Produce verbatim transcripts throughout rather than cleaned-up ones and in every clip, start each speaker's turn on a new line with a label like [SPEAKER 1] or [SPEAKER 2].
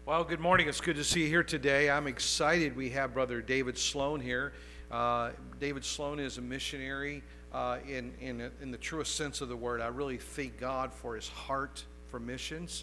[SPEAKER 1] Well, good morning. It's good to see you here today. I'm excited. We have Brother David Sloan here. Uh, David Sloan is a missionary uh, in, in, in the truest sense of the word. I really thank God for his heart for missions.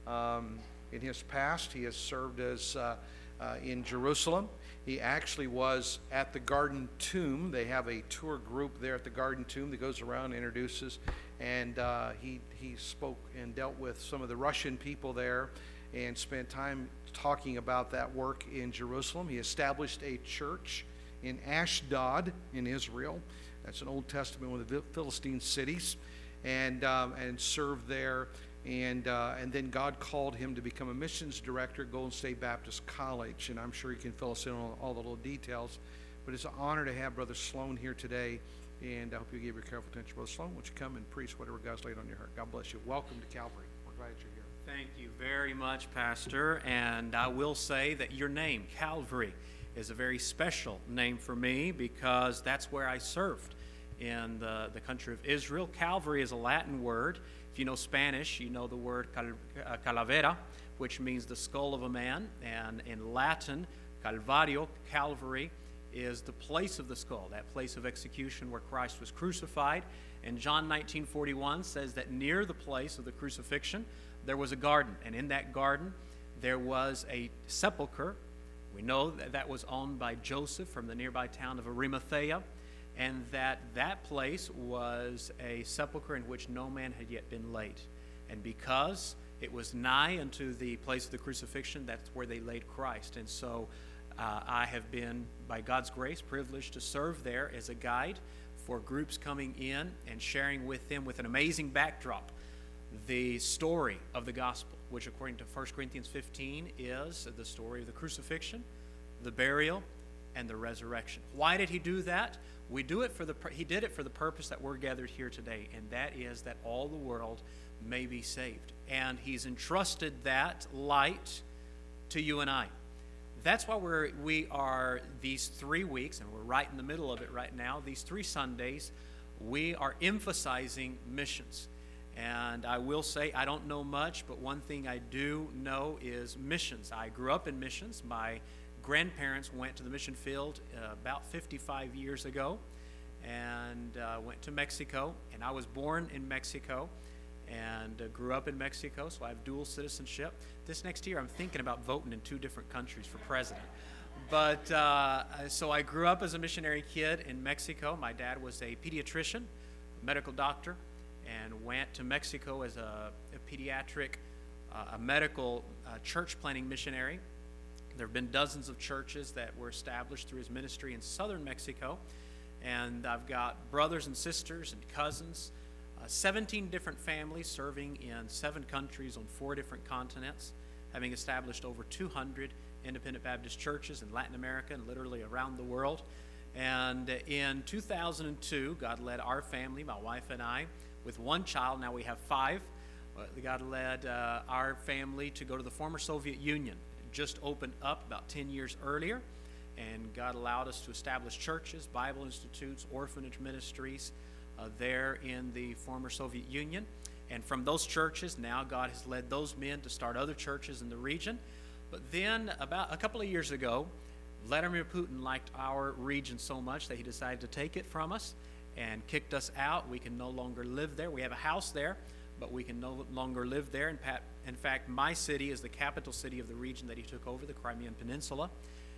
[SPEAKER 1] Um, in his past, he has served as uh, uh, in Jerusalem. He actually was at the Garden Tomb. They have a tour group there at the Garden Tomb that goes around and introduces. And uh, he, he spoke and dealt with some of the Russian people there and spent time talking about that work in Jerusalem. He established a church in Ashdod in Israel. That's an Old Testament, one of the Philistine cities, and um, and served there. And uh, and then God called him to become a missions director at Golden State Baptist College. And I'm sure he can fill us in on all the little details. But it's an honor to have Brother Sloan here today. And I hope you give your careful attention. Brother Sloan, won't you come and preach whatever God's laid on your heart? God bless you. Welcome to Calvary. We're glad you're here.
[SPEAKER 2] Thank you very much, Pastor. And I will say that your name, Calvary, is a very special name for me because that's where I served in the, the country of Israel. Calvary is a Latin word. If you know Spanish, you know the word cal, uh, calavera, which means the skull of a man. And in Latin, Calvario, Calvary, is the place of the skull, that place of execution where Christ was crucified. And John nineteen forty-one says that near the place of the crucifixion, there was a garden, and in that garden there was a sepulcher. We know that that was owned by Joseph from the nearby town of Arimathea, and that that place was a sepulcher in which no man had yet been laid. And because it was nigh unto the place of the crucifixion, that's where they laid Christ. And so uh, I have been, by God's grace, privileged to serve there as a guide for groups coming in and sharing with them with an amazing backdrop the story of the gospel, which according to First Corinthians fifteen is the story of the crucifixion, the burial, and the resurrection. Why did he do that? We do it for the he did it for the purpose that we're gathered here today, and that is that all the world may be saved. And he's entrusted that light to you and I. That's why we're we are these three weeks, and we're right in the middle of it right now. These three Sundays, we are emphasizing missions. And I will say, I don't know much, but one thing I do know is missions. I grew up in missions. My grandparents went to the mission field uh, about fifty-five years ago and uh, went to Mexico. And I was born in Mexico and uh, grew up in Mexico, so I have dual citizenship. This next year, I'm thinking about voting in two different countries for president. But uh, so I grew up as a missionary kid in Mexico. My dad was a pediatrician, a medical doctor, and went to Mexico as a, a pediatric, uh, a medical uh, church planting missionary. There have been dozens of churches that were established through his ministry in southern Mexico. And I've got brothers and sisters and cousins, uh, seventeen different families serving in seven countries on four different continents, having established over two hundred independent Baptist churches in Latin America and literally around the world. And in two thousand two, God led our family, my wife and I, with one child. Now we have five. Uh, God led uh, our family to go to the former Soviet Union. It just opened up about ten years earlier, and God allowed us to establish churches, Bible institutes, orphanage ministries uh, there in the former Soviet Union. And from those churches, now God has led those men to start other churches in the region. But then about a couple of years ago, Vladimir Putin liked our region so much that he decided to take it from us and kicked us out. We can no longer live there. We have a house there, but we can no longer live there. In, pat, in fact, my city is the capital city of the region that he took over, the Crimean Peninsula.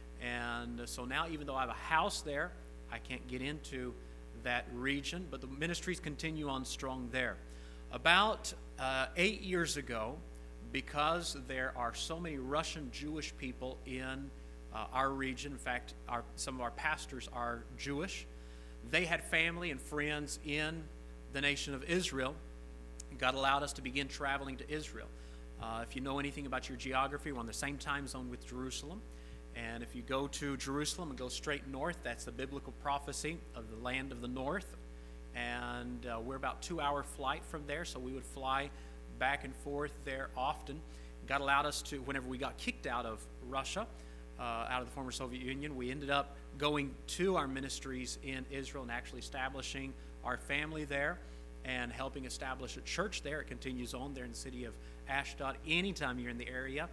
[SPEAKER 2] And so now, even though I have a house there, I can't get into that region, but the ministries continue on strong there. About uh, eight years ago, because there are so many Russian Jewish people in uh, our region, in fact, our, some of our pastors are Jewish, they had family and friends in the nation of Israel. God allowed us to begin traveling to Israel. Uh, if you know anything about your geography, we're on the same time zone with Jerusalem. And if you go to Jerusalem and go straight north, that's the biblical prophecy of the land of the north. And uh, we're about two-hour flight from there, so we would fly back and forth there often. God allowed us to, whenever we got kicked out of Russia, uh, out of the former Soviet Union, we ended up going to our ministries in Israel and actually establishing our family there and helping establish a church there. It continues on there in the city of Ashdod. Anytime you're in the area,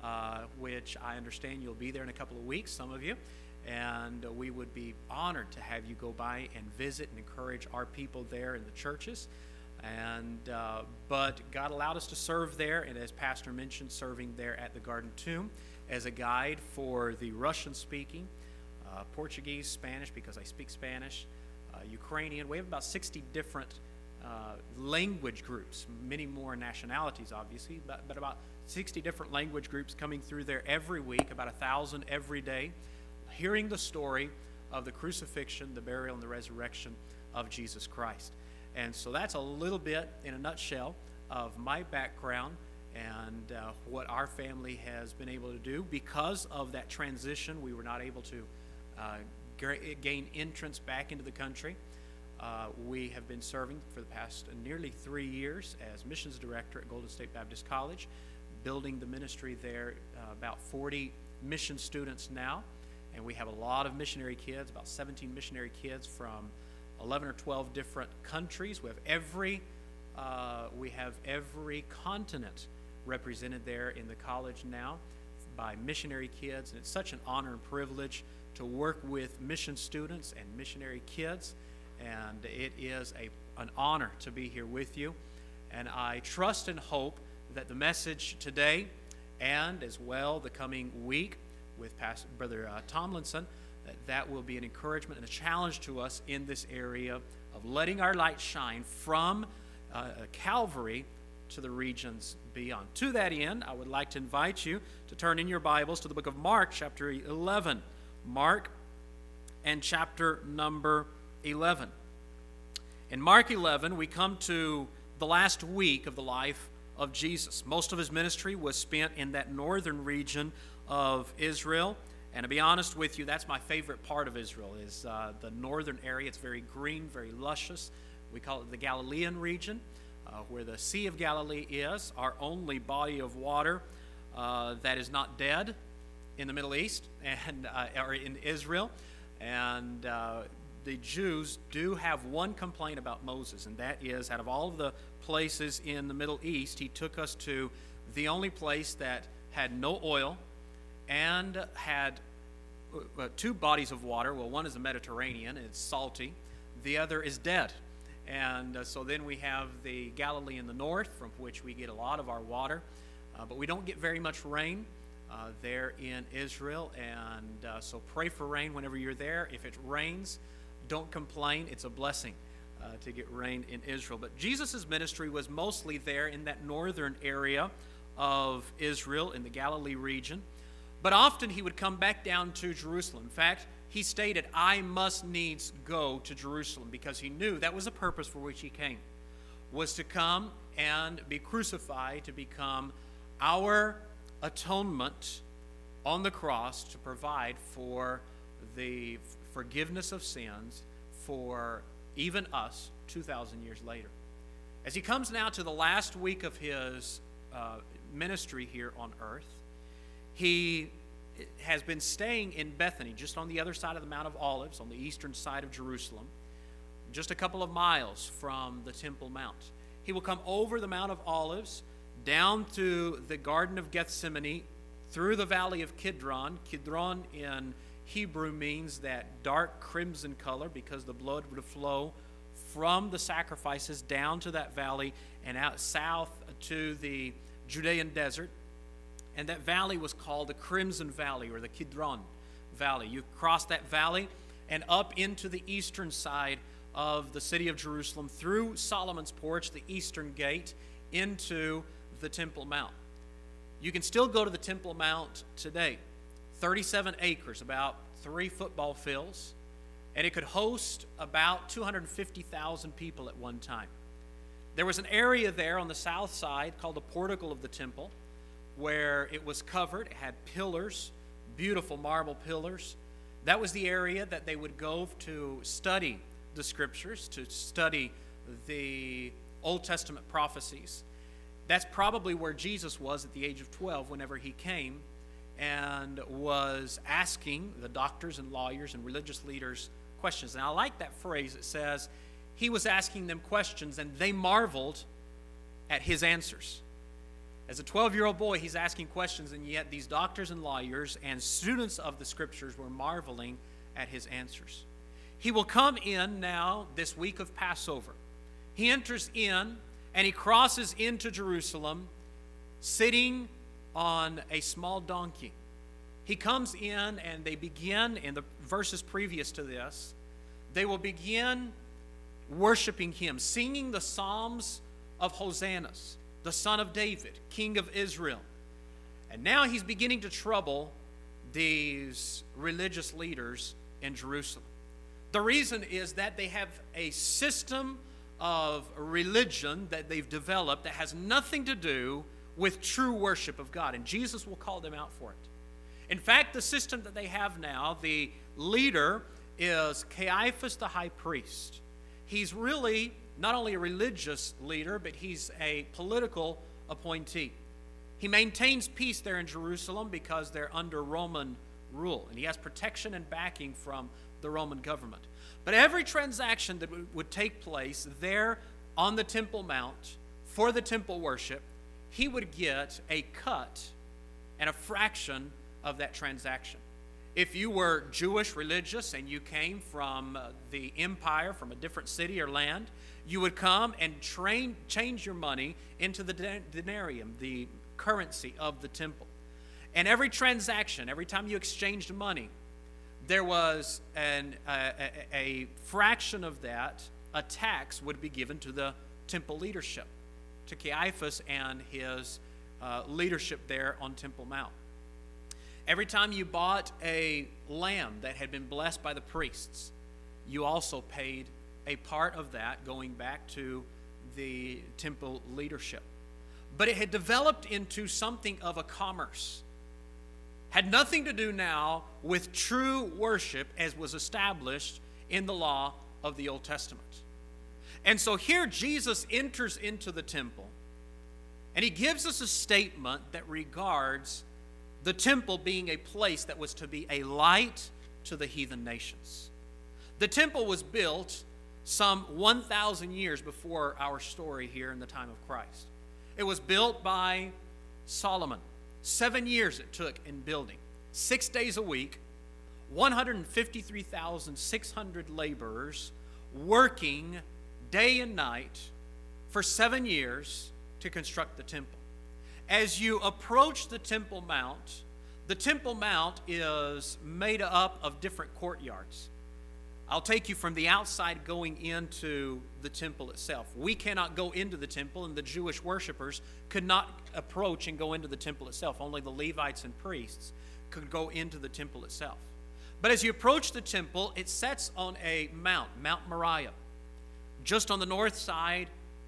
[SPEAKER 2] uh, which I understand you'll be there in a couple of weeks, some of you. And uh, we would be honored to have you go by and visit and encourage our people there in the churches. And uh, but God allowed us to serve there, and as Pastor mentioned, serving there at the Garden Tomb as a guide for the Russian-speaking, uh, Portuguese, Spanish, because I speak Spanish, uh, Ukrainian. We have about sixty different uh, language groups, many more nationalities, obviously, but, but about sixty different language groups coming through there every week, about a thousand every day, hearing the story of the crucifixion, the burial, and the resurrection of Jesus Christ. And so that's a little bit, in a nutshell, of my background and uh, what our family has been able to do. Because of that transition, we were not able to uh, g- gain entrance back into the country. Uh, we have been serving for the past nearly three years as missions director at Golden State Baptist College, building the ministry there, uh, about forty mission students now. And we have a lot of missionary kids, about seventeen missionary kids from eleven or twelve different countries. We have every uh, we have every continent represented there in the college now by missionary kids, and it's such an honor and privilege to work with mission students and missionary kids, and it is a an honor to be here with you. And I trust and hope that the message today, and as well the coming week with Pastor Brother uh, Tomlinson, that that will be an encouragement and a challenge to us in this area of letting our light shine from uh, Calvary to the regions beyond. To that end, I would like to invite you to turn in your Bibles to the book of Mark, chapter eleven. Mark and chapter number eleven. In Mark eleven, we come to the last week of the life of Jesus. Most of his ministry was spent in that northern region of Israel. And to be honest with you, that's my favorite part of Israel, is uh, the northern area. It's very green, very luscious. We call it the Galilean region, uh, where the Sea of Galilee is, our only body of water uh, that is not dead in the Middle East and uh, or in Israel. And uh, the Jews do have one complaint about Moses, and that is, out of all of the places in the Middle East, he took us to the only place that had no oil and had uh, two bodies of water. Well, one is the Mediterranean, and it's salty. The other is dead. And uh, so then we have the Galilee in the north, from which we get a lot of our water. Uh, but we don't get very much rain uh, there in Israel. And uh, so pray for rain whenever you're there. If it rains, don't complain. It's a blessing uh, to get rain in Israel. But Jesus' ministry was mostly there in that northern area of Israel, in the Galilee region. But often he would come back down to Jerusalem. In fact, he stated, I must needs go to Jerusalem, because he knew that was the purpose for which he came, was to come and be crucified, to become our atonement on the cross, to provide for the forgiveness of sins for even us two thousand years later. As he comes now to the last week of his uh, ministry here on earth, he has been staying in Bethany, just on the other side of the Mount of Olives, on the eastern side of Jerusalem, just a couple of miles from the Temple Mount. He will come over the Mount of Olives, down to the Garden of Gethsemane, through the Valley of Kidron. Kidron in Hebrew means that dark crimson color, because the blood would flow from the sacrifices down to that valley and out south to the Judean desert. And that valley was called the Crimson Valley, or the Kidron Valley. You cross that valley and up into the eastern side of the city of Jerusalem, through Solomon's Porch, the eastern gate, into the Temple Mount. You can still go to the Temple Mount today. thirty-seven acres, about three football fields, and it could host about two hundred fifty thousand people at one time. There was an area there on the south side called the Portico of the Temple, where it was covered. It had pillars, beautiful marble pillars. That was the area that they would go to study the Scriptures, to study the Old Testament prophecies. That's probably where Jesus was at the age of twelve whenever he came and was asking the doctors and lawyers and religious leaders questions. And I like that phrase. It says he was asking them questions and they marveled at his answers. As a twelve-year-old boy, he's asking questions, and yet these doctors and lawyers and students of the Scriptures were marveling at his answers. He will come in now this week of Passover. He enters in, and he crosses into Jerusalem, sitting on a small donkey. He comes in, and they begin, in the verses previous to this, they will begin worshiping him, singing the psalms of Hosannas, the Son of David, King of Israel. And now he's beginning to trouble these religious leaders in Jerusalem. The reason is that they have a system of religion that they've developed that has nothing to do with true worship of God, and Jesus will call them out for it. In fact, the system that they have now, the leader is Caiaphas the high priest. He's really not only a religious leader, but he's a political appointee. He maintains peace there in Jerusalem because they're under Roman rule, and he has protection and backing from the Roman government. But every transaction that would take place there on the Temple Mount for the temple worship, he would get a cut and a fraction of that transaction. If you were Jewish religious and you came from uh, the empire, from a different city or land, you would come and train, change your money into the denarium, the currency of the temple. And every transaction, every time you exchanged money, there was an, a, a, a fraction of that, a tax would be given to the temple leadership, to Caiaphas and his uh, leadership there on Temple Mount. Every time you bought a lamb that had been blessed by the priests, you also paid a part of that going back to the temple leadership. But it had developed into something of a commerce. Had nothing to do now with true worship as was established in the law of the Old Testament. And so here Jesus enters into the temple, and he gives us a statement that regards the temple being a place that was to be a light to the heathen nations. The temple was built some one thousand years before our story here in the time of Christ. It was built by Solomon. Seven years it took in building. Six days a week, one hundred fifty-three thousand six hundred laborers working day and night for seven years to construct the temple. As you approach the Temple Mount, the Temple Mount is made up of different courtyards. I'll take you from the outside going into the temple itself. We cannot go into the temple, and the Jewish worshipers could not approach and go into the temple itself. Only the Levites and priests could go into the temple itself. But as you approach the temple, it sets on a mount, Mount Moriah, just on the north side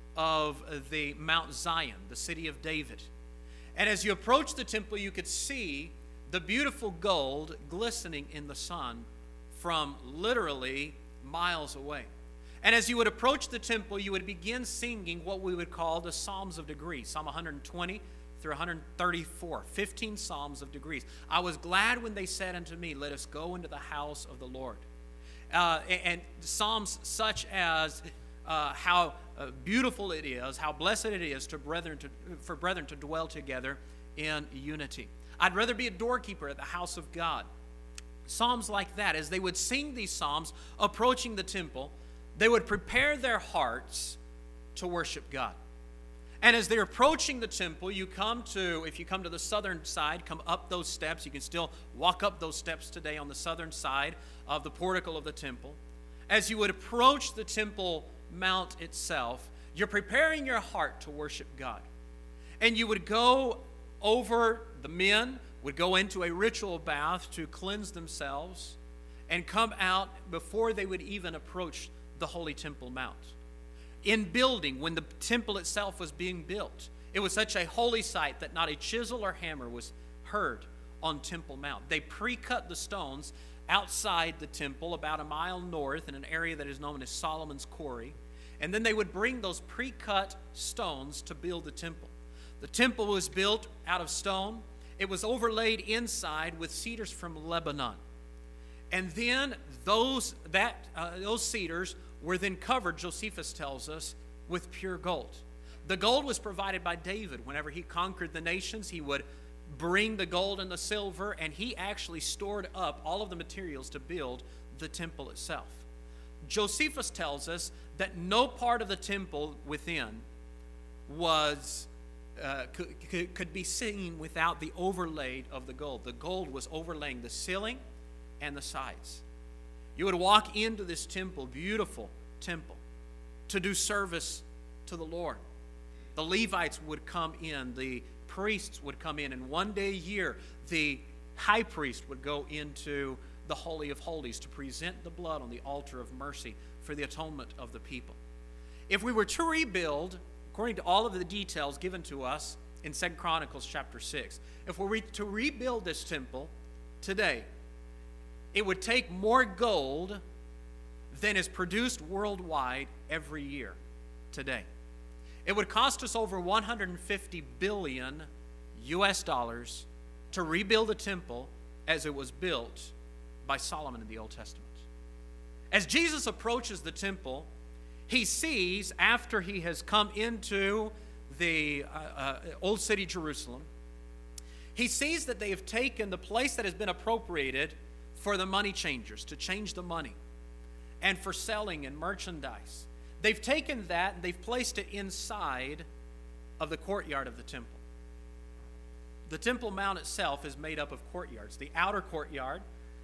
[SPEAKER 2] of the Mount Zion, the city of David. And as you approach the temple, you could see the beautiful gold glistening in the sun from literally miles away. And as you would approach the temple, you would begin singing what we would call the Psalms of Degrees, Psalm one hundred twenty through one hundred thirty-four, fifteen Psalms of Degrees. I was glad when they said unto me, let us go into the house of the Lord. Uh, and, and Psalms such as uh, how uh, beautiful it is, how blessed it is to brethren to, for brethren to dwell together in unity. I'd rather be a doorkeeper at the house of God. Psalms like that, as they would sing these psalms approaching the temple, they would prepare their hearts to worship God. And as they're approaching the temple, you come to, if you come to the southern side, come up those steps. You can still walk up those steps today on the southern side of the portico of the temple. As you would approach the Temple Mount itself, you're preparing your heart to worship God. And you would go over, the men would go into a ritual bath to cleanse themselves and come out before they would even approach the Holy Temple Mount. In building, when the temple itself was being built, it was such a holy site that not a chisel or hammer was heard on Temple Mount. They pre-cut the stones outside the temple about a mile north in an area that is known as Solomon's Quarry, and then they would bring those pre-cut stones to build the temple. The temple was built out of stone. It was overlaid inside with cedars from Lebanon. And then those, that, uh, those cedars were then covered, Josephus tells us, with pure gold. The gold was provided by David. Whenever he conquered the nations, he would bring the gold and the silver, and he actually stored up all of the materials to build the temple itself. Josephus tells us that no part of the temple within was uh, could, could, could be seen without the overlay of the gold. The gold was overlaying the ceiling and the sides. You would walk into this temple, beautiful temple, to do service to the Lord. The Levites would come in, the priests would come in, and one day a year, the high priest would go into the Holy of Holies to present the blood on the altar of mercy for the atonement of the people. If we were to rebuild, according to all of the details given to us in Second Chronicles chapter six, if we were to rebuild this temple today, it would take more gold than is produced worldwide every year today. It would cost us over one hundred fifty billion U S dollars to rebuild the temple as it was built by Solomon in the Old Testament. As Jesus approaches the temple, he sees, after he has come into the uh, uh, Old City Jerusalem, he sees that they have taken the place that has been appropriated for the money changers, to change the money, and for selling and merchandise. They've taken that and they've placed it inside of the courtyard of the temple. The Temple Mount itself is made up of courtyards. The outer courtyard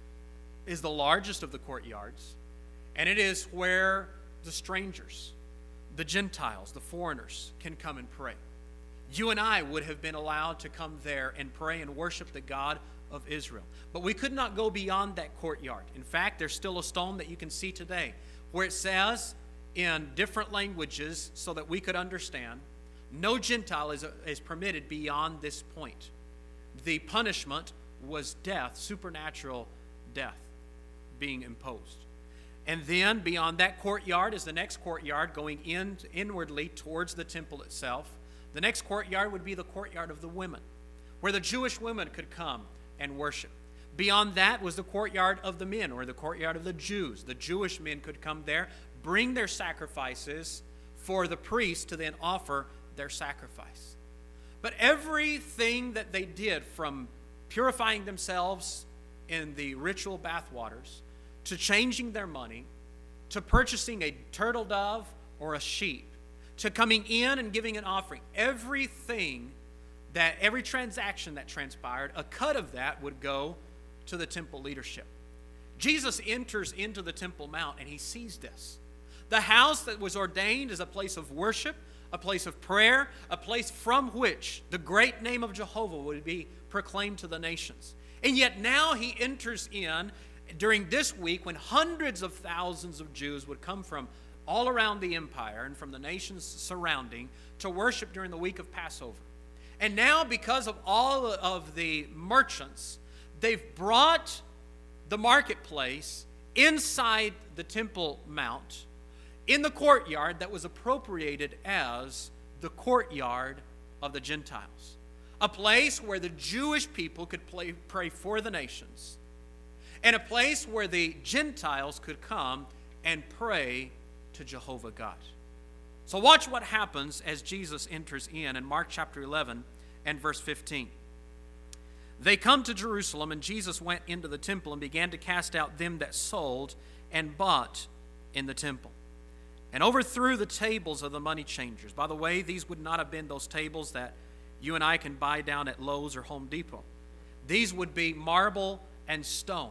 [SPEAKER 2] is the largest of the courtyards, and it is where the strangers, the Gentiles, the foreigners can come and pray. You and I would have been allowed to come there and pray and worship the God of Israel. But we could not go beyond that courtyard. In fact, there's still a stone that you can see today where it says in different languages so that we could understand, no Gentile is, is permitted beyond this point. The punishment was death, supernatural death being imposed. And then beyond that courtyard is the next courtyard going in inwardly towards the temple itself. The next courtyard would be the courtyard of the women, where the Jewish women could come and worship. Beyond that was the courtyard of the men, or the courtyard of the Jews. The Jewish men could come there, bring their sacrifices for the priest to then offer their sacrifice. But everything that they did, from purifying themselves in the ritual bathwaters, to changing their money, to purchasing a turtle dove or a sheep, to coming in and giving an offering, everything that, every transaction that transpired, a cut of that would go to the temple leadership. Jesus enters into the Temple Mount and he sees this. The house that was ordained as a place of worship, a place of prayer, a place from which the great name of Jehovah would be proclaimed to the nations. And yet now he enters in during this week when hundreds of thousands of Jews would come from all around the empire and from the nations surrounding to worship during the week of Passover. And now, because of all of the merchants, they've brought the marketplace inside the Temple Mount in the courtyard that was appropriated as the courtyard of the Gentiles, a place where the Jewish people could play, pray for the nations, and a place where the Gentiles could come and pray to Jehovah God. So watch what happens as Jesus enters in in Mark chapter eleven and verse fifteen. They come to Jerusalem, and Jesus went into the temple and began to cast out them that sold and bought in the temple, and overthrew the tables of the money changers. By the way, these would not have been those tables that you and I can buy down at Lowe's or Home Depot. These would be marble and stone.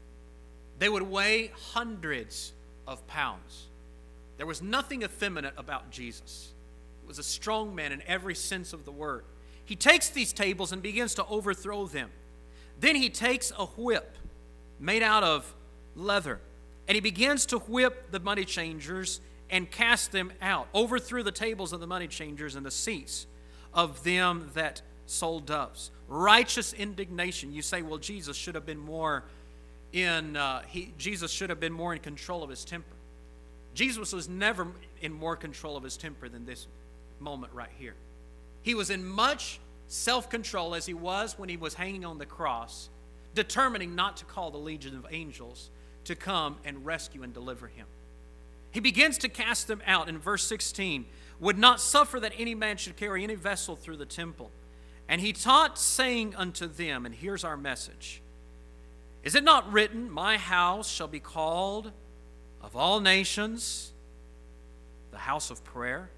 [SPEAKER 2] They would weigh hundreds of pounds. There was nothing effeminate about Jesus. He was a strong man in every sense of the word. He takes these tables and begins to overthrow them. Then he takes a whip made out of leather, and he begins to whip the money changers and cast them out, overthrew the tables of the money changers and the seats of them that sold doves. Righteous indignation. You say, well, Jesus should have been more in uh, he, Jesus should have been more in control of his temper. Jesus was never in more control of his temper than this moment right here. He was in much self-control as he was when he was hanging on the cross, determining not to call the legion of angels to come and rescue and deliver him. He begins to cast them out. In verse sixteen, would not suffer that any man should carry any vessel through the temple. And he taught, saying unto them, and here's our message, is it not written, my house shall be called of all nations the house of prayer?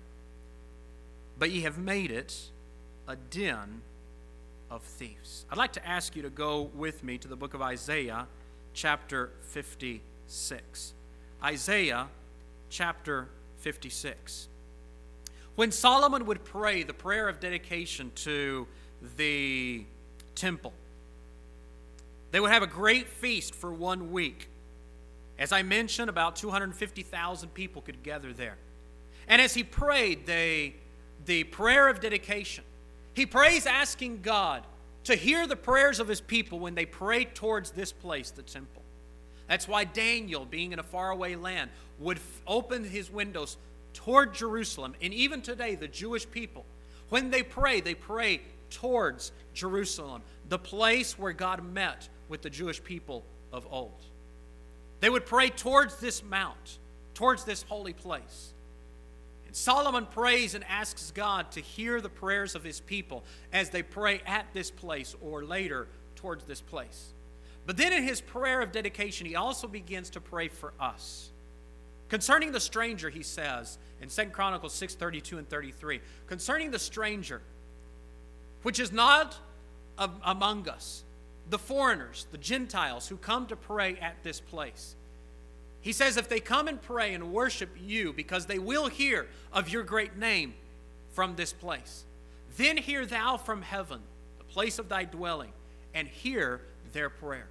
[SPEAKER 2] But ye have made it a den of thieves. I'd like to ask you to go with me to the book of Isaiah, chapter fifty-six. Isaiah, chapter fifty-six. When Solomon would pray the prayer of dedication to the temple, they would have a great feast for one week. As I mentioned, about two hundred fifty thousand people could gather there. And as he prayed they, the prayer of dedication, he prays asking God to hear the prayers of his people when they pray towards this place, the temple. That's why Daniel, being in a faraway land, would f- open his windows toward Jerusalem. And even today, the Jewish people, when they pray, they pray towards Jerusalem, the place where God met with the Jewish people of old. They would pray towards this mount, towards this holy place. And Solomon prays and asks God to hear the prayers of his people as they pray at this place or later towards this place. But then in his prayer of dedication, he also begins to pray for us. Concerning the stranger, he says in Second Chronicles six thirty-two and thirty-three, concerning the stranger, which is not of, among us, the foreigners, the Gentiles who come to pray at this place. He says, if they come and pray and worship you, because they will hear of your great name from this place, then hear thou from heaven, the place of thy dwelling, and hear their prayer.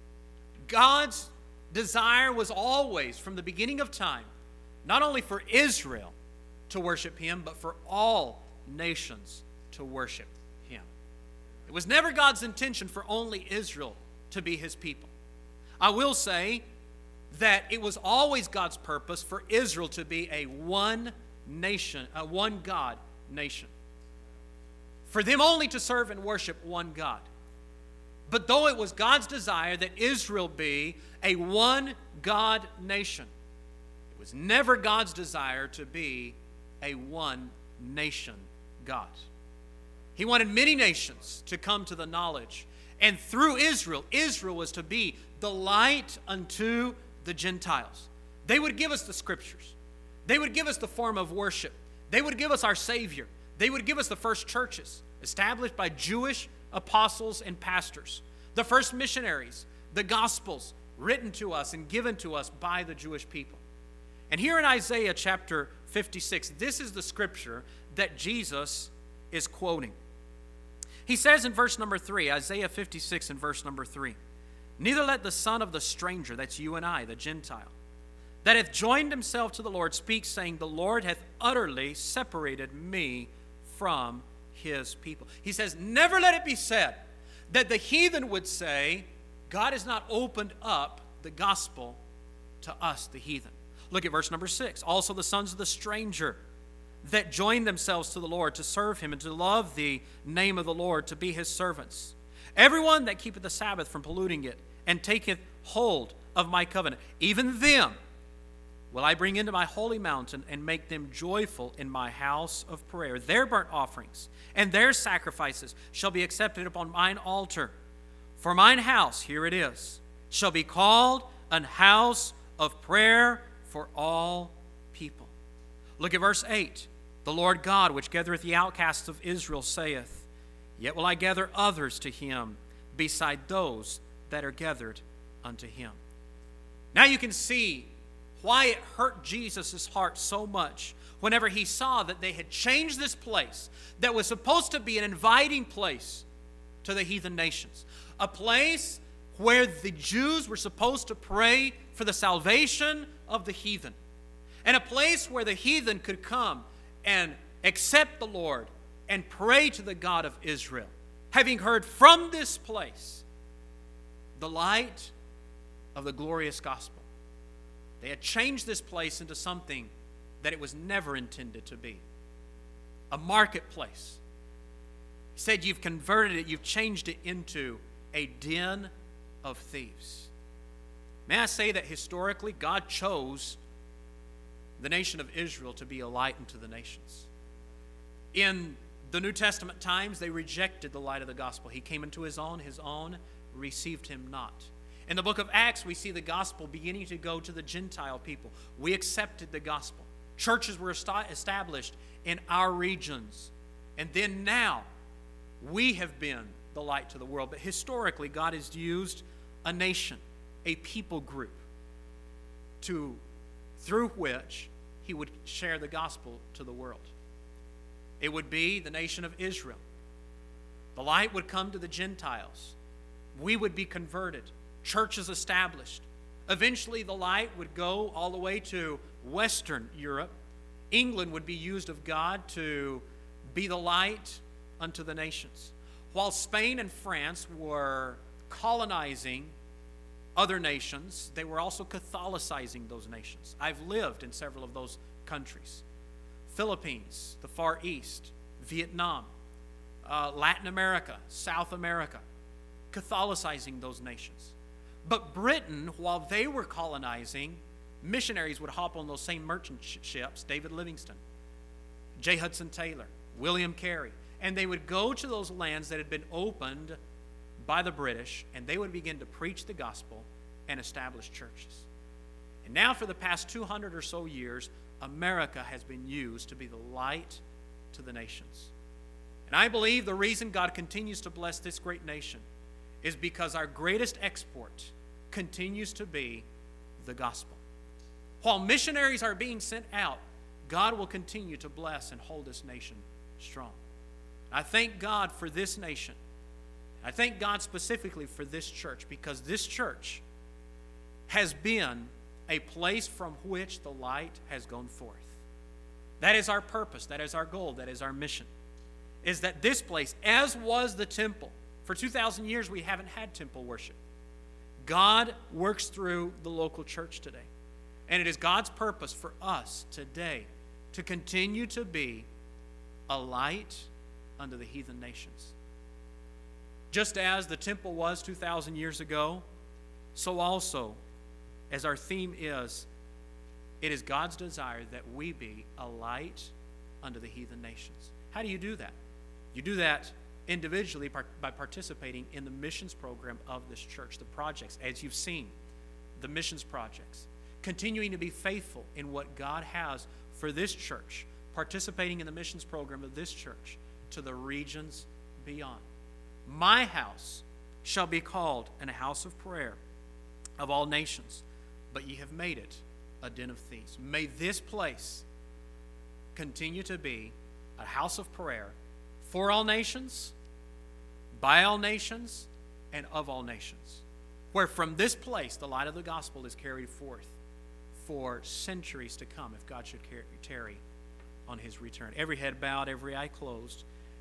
[SPEAKER 2] God's desire was always, from the beginning of time, not only for Israel to worship him, but for all nations to worship him. It was never God's intention for only Israel to be his people. I will say that it was always God's purpose for Israel to be a one nation, a one God nation. For them only to serve and worship one God. But though it was God's desire that Israel be a one God nation, it was never God's desire to be a one nation God. He wanted many nations to come to the knowledge. And through Israel, Israel was to be the light unto the Gentiles. They would give us the scriptures. They would give us the form of worship. They would give us our Savior. They would give us the first churches established by Jewish apostles and pastors. The first missionaries, the Gospels written to us and given to us by the Jewish people. And here in Isaiah chapter fifty-six, this is the scripture that Jesus is quoting. He says in verse number three, Isaiah fifty-six and verse number three, neither let the son of the stranger, that's you and I, the Gentile, that hath joined himself to the Lord, speak, saying, the Lord hath utterly separated me from his people. He says, never let it be said that the heathen would say, God has not opened up the gospel to us, the heathen. Look at verse number six. Also the sons of the stranger that joined themselves to the Lord to serve him and to love the name of the Lord, to be his servants. Everyone that keepeth the Sabbath from polluting it, and taketh hold of my covenant, even them will I bring into my holy mountain, and make them joyful in my house of prayer. Their burnt offerings and their sacrifices shall be accepted upon mine altar. For mine house, here it is, shall be called an house of prayer for all people. Look at verse eight. The Lord God, which gathereth the outcasts of Israel, saith, yet will I gather others to him beside those that are gathered unto him. Now you can see why it hurt Jesus' heart so much whenever he saw that they had changed this place that was supposed to be an inviting place to the heathen nations. A place where the Jews were supposed to pray for the salvation of the heathen. And a place where the heathen could come and accept the Lord and pray to the God of Israel, having heard from this place the light of the glorious gospel. They had changed this place into something that it was never intended to be. A marketplace. He said, you've converted it, you've changed it into a den of thieves. May I say that historically, God chose the nation of Israel to be a light unto the nations. In the New Testament times, they rejected the light of the gospel. He came into his own, his own received him not. In the book of Acts, we see the gospel beginning to go to the Gentile people. We accepted the gospel. Churches were established in our regions. And then now, we have been the light to the world. But historically, God has used a nation, a people group, to, through which he would share the gospel to the world. It would be the nation of Israel. The light would come to the Gentiles. We would be converted. Churches established. Eventually, the light would go all the way to Western Europe. England would be used of God to be the light unto the nations. While Spain and France were colonizing other nations, they were also Catholicizing those nations. I've lived in several of those countries. Philippines, the Far East, Vietnam, uh, Latin America, South America, Catholicizing those nations. But Britain, while they were colonizing, missionaries would hop on those same merchant ships, David Livingstone, J. Hudson Taylor, William Carey, and they would go to those lands that had been opened by the British, and they would begin to preach the gospel and establish churches. And now for the past two hundred or so years, America has been used to be the light to the nations. And I believe the reason God continues to bless this great nation is because our greatest export continues to be the gospel. While missionaries are being sent out, God will continue to bless and hold this nation strong. I thank God for this nation. I thank God specifically for this church, because this church has been a place from which the light has gone forth. That is our purpose. That is our goal. That is our mission. Is that this place, as was the temple, for two thousand years we haven't had temple worship. God works through the local church today. And it is God's purpose for us today to continue to be a light unto the heathen nations. Just as the temple was two thousand years ago, so also, as our theme is, it is God's desire that we be a light unto the heathen nations. How do you do that? You do that individually by participating in the missions program of this church, the projects, as you've seen, the missions projects. Continuing to be faithful in what God has for this church, participating in the missions program of this church to the regions beyond. My house shall be called an house of prayer of all nations, but ye have made it a den of thieves. May this place continue to be a house of prayer for all nations, by all nations, and of all nations, where from this place the light of the gospel is carried forth for centuries to come, if God should tarry on his return. Every head bowed, every eye closed.